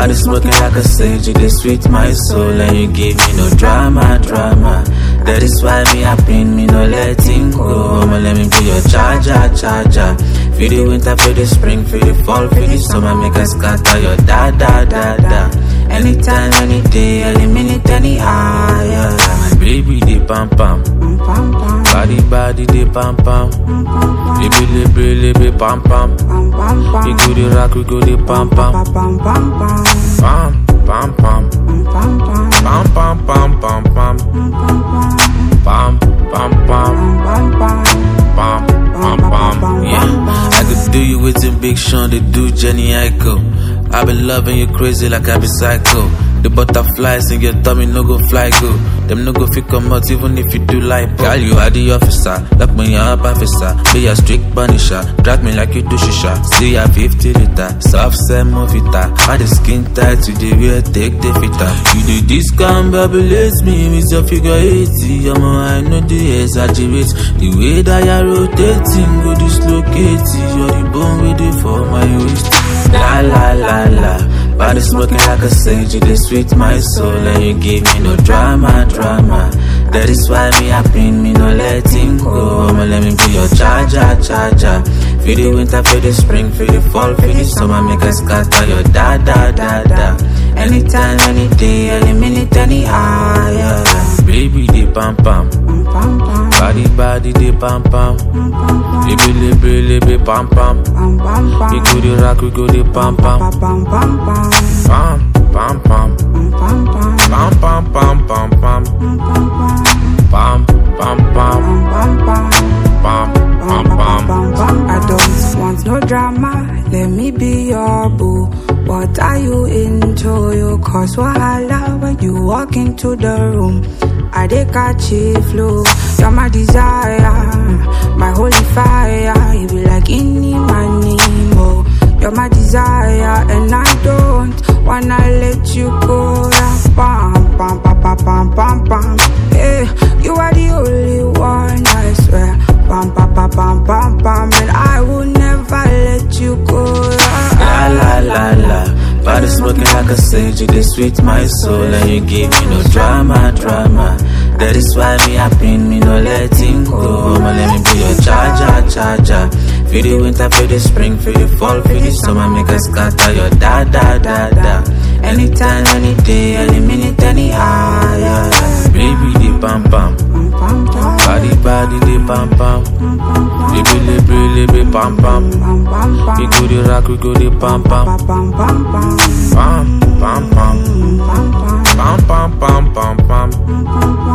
Body smoking like a sage, you sweet my soul, and you give me no drama. That is why me happy, me no letting go. I'ma let me be your charger. Feel the winter, feel the spring, feel the fall, feel the summer, make us scatter your da. Anytime, any day, any minute, any hour. My baby, they pam pam. Body, they pam pam. Baby, pam pam. We go the rock, we go the pam pam. Pam pam pam. Pam pam pam. Yeah, I could do you with some Big Sean, they do Jenny Aiko. I been loving you crazy like I be psycho. The butterflies in your tummy no go fly go. Them no go fit come out even if you do like girl, you are the officer. Lock me up officer. Be a strict punisher. Drag me like you do shisha. See ya 50 liter. Soft semovita. By the skin tight to the real take the fitter. You do this can babylate me with your figure 80. I know the exaggerate. The way that you're rotating go dislocate. You're the bone with it for my waist. La. Body smoking like a sage, you sweet my soul, and you give me no drama. That is why me happy, me no letting go. I'ma let me be your charger. Feel the winter, feel the spring, feel the fall, feel the summer, make us scatter your da. Anytime, any day, any minute, any hour. Baby, they pam pam. Body, they pam pam. Baby, pam pam. We go the rock, we go the pam pam. Pam pam pam. I don't want no drama, let me be your boo. What are you into? You cause wahala when you walk into the room. I dey catch a flow. You're my desire, my holy fire. You be like any Nemo. You're my desire, and I don't wanna let you go. Pam pam pam pam pam. Hey, you are the only one, I swear. Pam pam pam pam, and I will never let you go. La. Body smoking like a sage, you sweet my soul, and you give me no drama. That is why me happy, me no letting go. I'ma let me be your charger. Feel the winter, feel the spring, feel the fall, feel the summer, make us scatter your da. Anytime, any day, any minute, any hour. Baby, they pam pam. Body, they pam pam. Baby, pam pam. We go the rock, we go the pam pam. Pam pam pam.